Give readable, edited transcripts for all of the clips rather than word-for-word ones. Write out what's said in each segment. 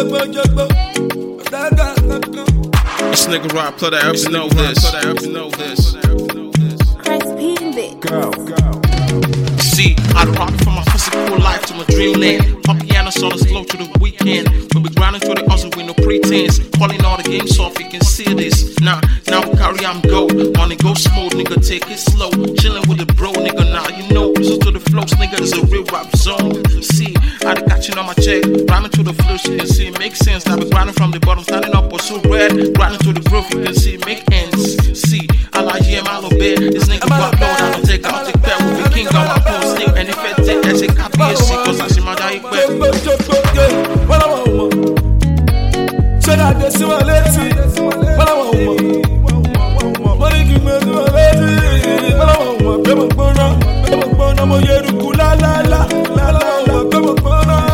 This nigga Rob, play that up, you know this. Christ Pete, Go. See, I rock from my physical life to my dreamland. Pop pianos on the slow to the weekend. We be grinding through the hustle with no pretense. Calling all the games off, you can see this. Now we carry I'm gold. Wanna go smooth, nigga, take it slow. Chillin' with the bro, nigga, now you know. Listen to the flows, nigga, it's a real rap zone. See, I done got you on my check. Rhyming to the flows, you can see it makes sense. I be grinding from the bottom, standing up, was so red. Grinding to the groove, you can see it make ends. See, I like him, I love it. This nigga got load, I don't take care with the king on my post. And if it take that shit, copy a shit, cause I see my guy quick. Well, I want more. Should I just see my lazy? Well, I want more. Money give me to my lazy. Well, I want more. Come on, I'm a year to la la la la la. Come on,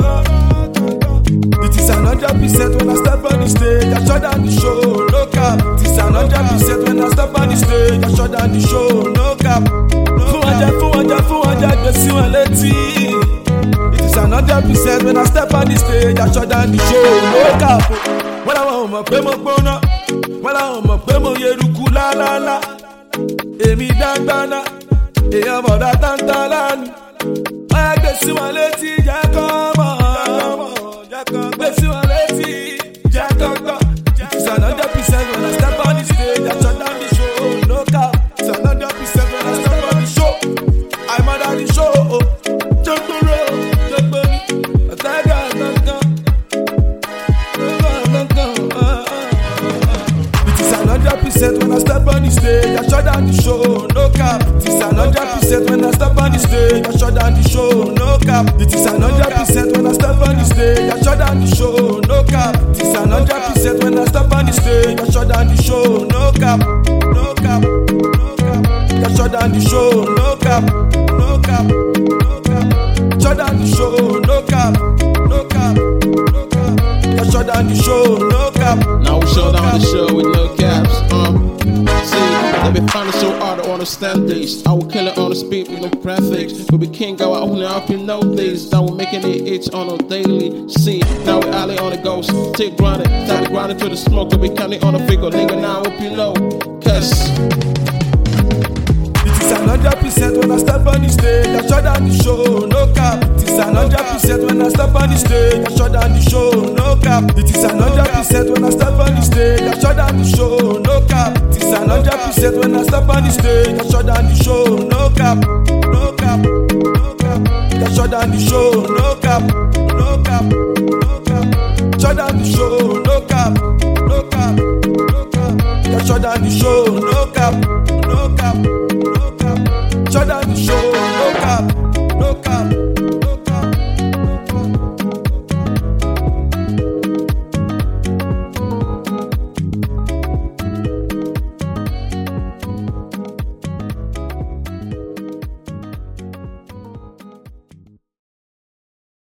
it is 100% when I step on the stage. I shut down the show, no cap. It is 100% when I step on the stage. I shut down the show, no cap. Just see my lady. It is 100% when I step on the stage. I shut down the show, no cap. When I want my pay my bona, when I want my pay my yeruku la la la. Emi dantana, eya boda tantalani. I just see my lady, Jack come on, just see my lady, Jack come. It is 100% when I step on the stage. I shut down the show, no cap. It's 100% when I step on the show. I'm out of the show. Jump the road, jump on me. It is 100% when I step on the stage. I shut down the show, no cap. It is 100% when I step on the stage. I shut down the show, no cap. It is 100% when I step on the stage. I shut down the show, no cap. It is 100% when I step on the stage. I shut down the show, no cap, no cap, no cap. I shut down the show, no cap, no cap, no cap. Shut down the show, no cap, no cap, no cap. I shut down the show, no cap. Now we shut down the show with no caps. See, they be finding so hard to understand this. I will kill it on the speed with no prefix. We be king, go out only up, you know this. Now we're making it hits on a daily. See, now we alley on the ghost. Take grinding, time to grinding to the smoke. We counting on a figure, nigga. Now I hope you know. Cause it is 100% when I step on the stage. I shut down the show, no cap. It is 100% when I step on the stage. I shut down the show, no cap. It is 100% when I step on the stage. I shut down the show, no cap. It is 100% when I step on the stage. I shut down the show, no cap, no cap, no cap. I shut down the show.